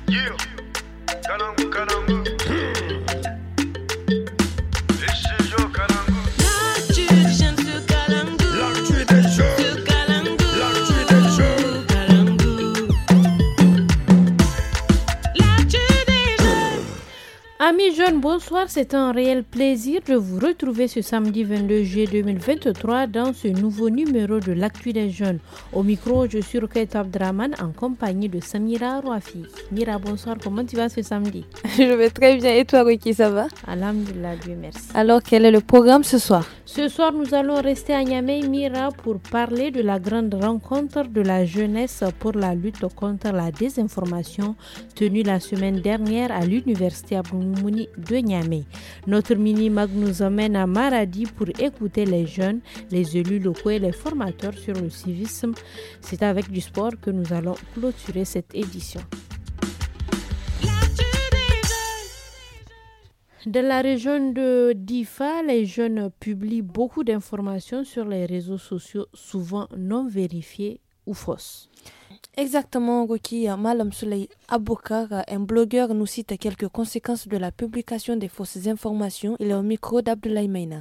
Yeah, Kalangu, Kalangu. Les studios Kalangu. L'actu des jeunes sur Kalangu. L'actu des jeunes sur Kalangu. L'actu des jeunes. Kalangu. L'actu des jeunes. Amis jeunes, bonsoir. C'est un réel plaisir de vous retrouver ce samedi 22 juillet 2023 dans ce nouveau numéro de l'Actu des jeunes. Au micro, je suis Roquette Abdraman en compagnie de Samira Rouafi. Mira, bonsoir. Comment tu vas ce samedi? Je vais très bien. Et toi, Rocky, ça va? Alhamdulillah, Dieu merci. Alors, quel est le programme ce soir? Ce soir, nous allons rester à Niamey, Mira, pour parler de la grande rencontre de la jeunesse pour la lutte contre la désinformation tenue la semaine dernière à l'université Abdoumouni de Niamey. Notre mini-mag nous emmène à Maradi pour écouter les jeunes, les élus locaux et les formateurs sur le civisme. C'est avec du sport que nous allons clôturer cette édition. Dans la région de Difa, les jeunes publient beaucoup d'informations sur les réseaux sociaux, souvent non vérifiées ou fausses. Exactement, Rocky. Malam Souley Aboukar, un blogueur, nous cite quelques conséquences de la publication des fausses informations. Il est au micro d'Abdoulaye Meina.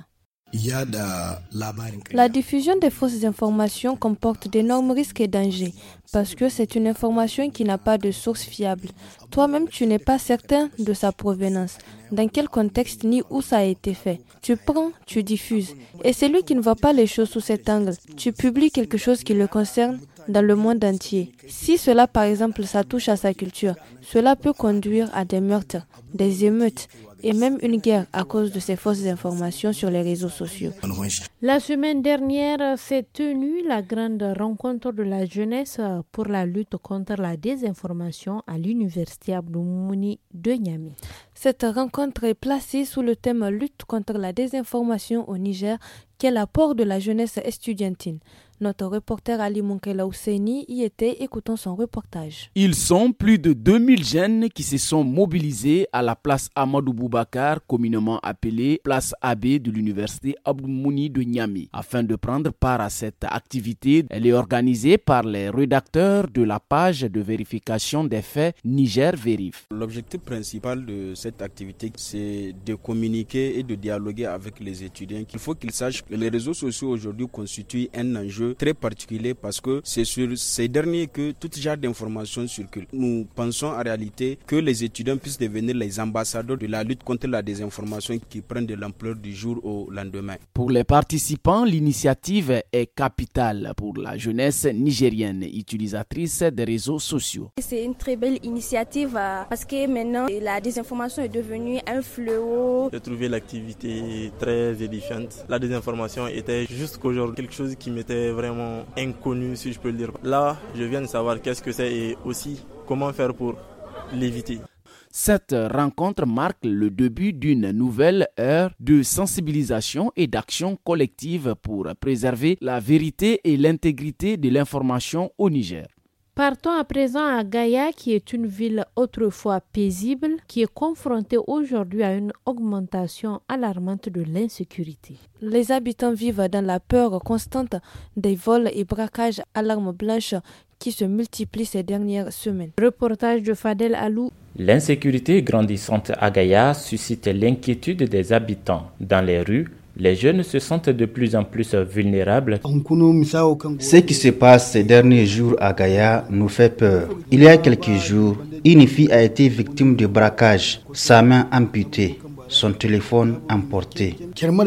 La diffusion des fausses informations comporte d'énormes risques et dangers parce que c'est une information qui n'a pas de source fiable. Toi-même, tu n'es pas certain de sa provenance, dans quel contexte ni où ça a été fait. Tu prends, tu diffuses. Et celui qui ne voit pas les choses sous cet angle, tu publies quelque chose qui le concerne dans le monde entier. Si cela, par exemple, ça touche à sa culture, cela peut conduire à des meurtres, des émeutes et même une guerre à cause de ces fausses informations sur les réseaux sociaux. La semaine dernière s'est tenue la grande rencontre de la jeunesse pour la lutte contre la désinformation à l'université Abdoumouni de Niamey. Cette rencontre est placée sous le thème lutte contre la désinformation au Niger, qui est l'apport de la jeunesse estudiantine. Notre reporter Ali Moukela Ousseini y était, écoutons son reportage. Ils sont plus de 2000 jeunes qui se sont mobilisés à la place Amadou Boubacar, communément appelée place AB de l'université Abdoumouni de Niamey. Afin de prendre part à cette activité, elle est organisée par les rédacteurs de la page de vérification des faits Niger Vérif. L'objectif principal de cette activité, c'est de communiquer et de dialoguer avec les étudiants. Il faut qu'ils sachent que les réseaux sociaux aujourd'hui constituent un enjeu très particulier parce que c'est sur ces derniers que tout genre d'informations circulent. Nous pensons en réalité que les étudiants puissent devenir les ambassadeurs de la lutte contre la désinformation qui prend de l'ampleur du jour au lendemain. Pour les participants, l'initiative est capitale pour la jeunesse nigérienne utilisatrice des réseaux sociaux. C'est une très belle initiative parce que maintenant la désinformation est devenue un fléau. J'ai trouvé l'activité très édifiante. La désinformation était jusqu'aujourd'hui quelque chose qui m'était vraiment inconnu, si je peux le dire. Là, je viens de savoir qu'est-ce que c'est et aussi comment faire pour l'éviter. Cette rencontre marque le début d'une nouvelle ère de sensibilisation et d'action collective pour préserver la vérité et l'intégrité de l'information au Niger. Partons à présent à Gaïa, qui est une ville autrefois paisible, qui est confrontée aujourd'hui à une augmentation alarmante de l'insécurité. Les habitants vivent dans la peur constante des vols et braquages à l'arme blanche qui se multiplient ces dernières semaines. Reportage de Fadel Alou. L'insécurité grandissante à Gaïa suscite l'inquiétude des habitants. Dans les rues, les jeunes se sentent de plus en plus vulnérables. Ce qui se passe ces derniers jours à Gaïa nous fait peur. Il y a quelques jours, une fille a été victime de braquage, sa main amputée, son téléphone emporté.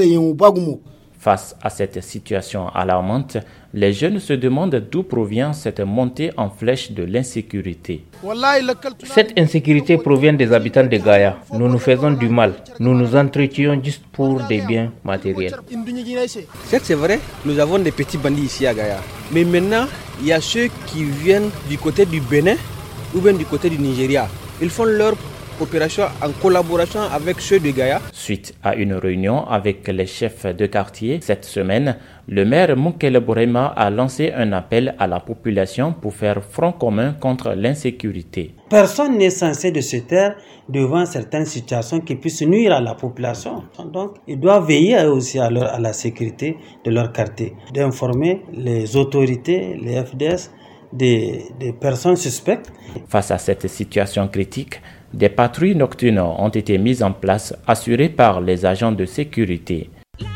Face à cette situation alarmante, les jeunes se demandent d'où provient cette montée en flèche de l'insécurité. Cette insécurité provient des habitants de Gaïa. Nous nous faisons du mal. Nous nous entretuons juste pour des biens matériels. C'est vrai, nous avons des petits bandits ici à Gaïa. Mais maintenant, il y a ceux qui viennent du côté du Bénin ou bien du côté du Nigeria. Ils font leur opération en collaboration avec ceux de Gaïa. Suite à une réunion avec les chefs de quartier cette semaine, le maire Moukele Bourema a lancé un appel à la population pour faire front commun contre l'insécurité. Personne n'est censé de se taire devant certaines situations qui puissent nuire à la population. Donc, ils doivent veiller aussi à la sécurité de leur quartier, d'informer les autorités, les FDS, des personnes suspectes. Face à cette situation critique, des patrouilles nocturnes ont été mises en place, assurées par les agents de sécurité.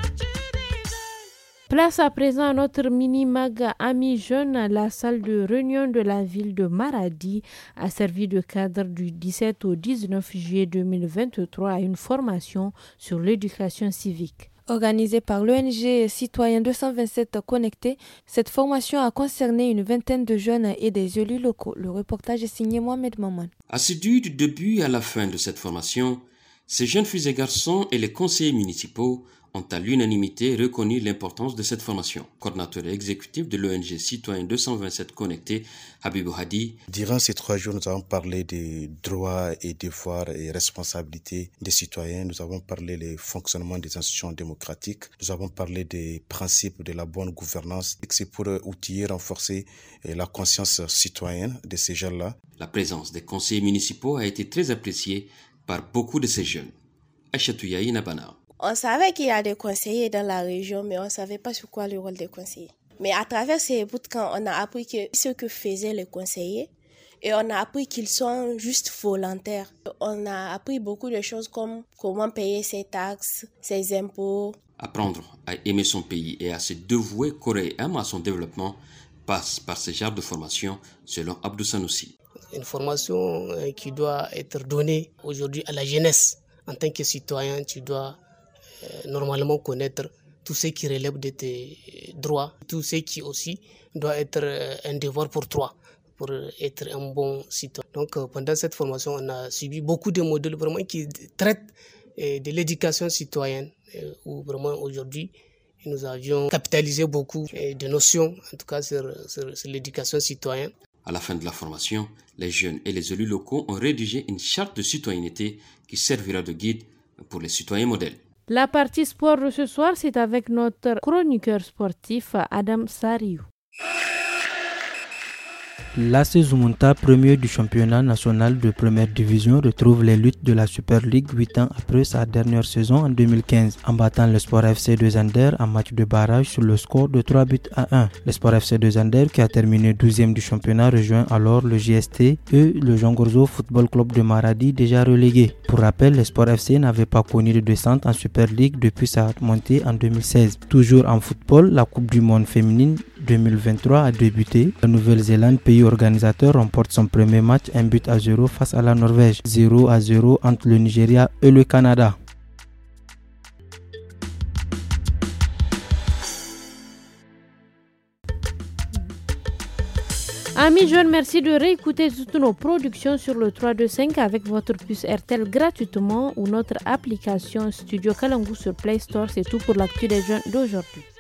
Place à présent à notre mini-mag Amis Jeunes. La salle de réunion de la ville de Maradi a servi de cadre du 17 au 19 juillet 2023 à une formation sur l'éducation civique. Organisée par l'ONG Citoyen 227 Connectés, cette formation a concerné une vingtaine de jeunes et des élus locaux. Le reportage est signé Mohamed Maman. Assidus du début à la fin de cette formation, ces jeunes filles et garçons et les conseillers municipaux ont à l'unanimité reconnu l'importance de cette formation. Coordinateur exécutif de l'ONG Citoyen 227 Connectés, Habibou Hadi. Durant ces 3 jours, nous avons parlé des droits et devoirs et responsabilités des citoyens. Nous avons parlé des fonctionnements des institutions démocratiques. Nous avons parlé des principes de la bonne gouvernance. C'est pour outiller, renforcer la conscience citoyenne de ces jeunes-là. La présence des conseillers municipaux a été très appréciée par beaucoup de ces jeunes. Aïchatou Yahi Nabana. On savait qu'il y a des conseillers dans la région, mais on ne savait pas sur quoi le rôle des conseillers. Mais à travers ces bootcamps, on a appris ce que faisaient les conseillers et on a appris qu'ils sont juste volontaires. On a appris beaucoup de choses comme comment payer ses taxes, ses impôts. Apprendre à aimer son pays et à se dévouer correctement à son développement passe par ce genre de formation, selon Abdou Sanoussi. Une formation qui doit être donnée aujourd'hui à la jeunesse. En tant que citoyen, tu dois normalement connaître tout ce qui relève de tes droits, tout ce qui aussi doit être un devoir pour toi, pour être un bon citoyen. Donc pendant cette formation, on a suivi beaucoup de modèles vraiment qui traitent de l'éducation citoyenne, où vraiment aujourd'hui, nous avions capitalisé beaucoup de notions, en tout cas sur l'éducation citoyenne. À la fin de la formation, les jeunes et les élus locaux ont rédigé une charte de citoyenneté qui servira de guide pour les citoyens modèles. La partie sport de ce soir, c'est avec notre chroniqueur sportif Adam Sariou. L'AS Zumunta, premier du championnat national de première division, retrouve les luttes de la Super League 8 ans après sa dernière saison en 2015, en battant le Sport FC de Zander en match de barrage sur le score de 3-1. Le Sport FC de Zander, qui a terminé 12e du championnat, rejoint alors le JST et le Jean Gorzo Football Club de Maradi, déjà relégué. Pour rappel, le Sport FC n'avait pas connu de descente en Super League depuis sa montée en 2016. Toujours en football, la Coupe du Monde féminine 2023 a débuté. La Nouvelle-Zélande, pays organisateur, remporte son premier match 1-0 face à la Norvège, 0-0 entre le Nigeria et le Canada. Amis jeunes, merci de réécouter toutes nos productions sur le 325 avec votre puce RTL gratuitement ou notre application Studio Kalangu sur Play Store. C'est tout pour l'actu des jeunes d'aujourd'hui.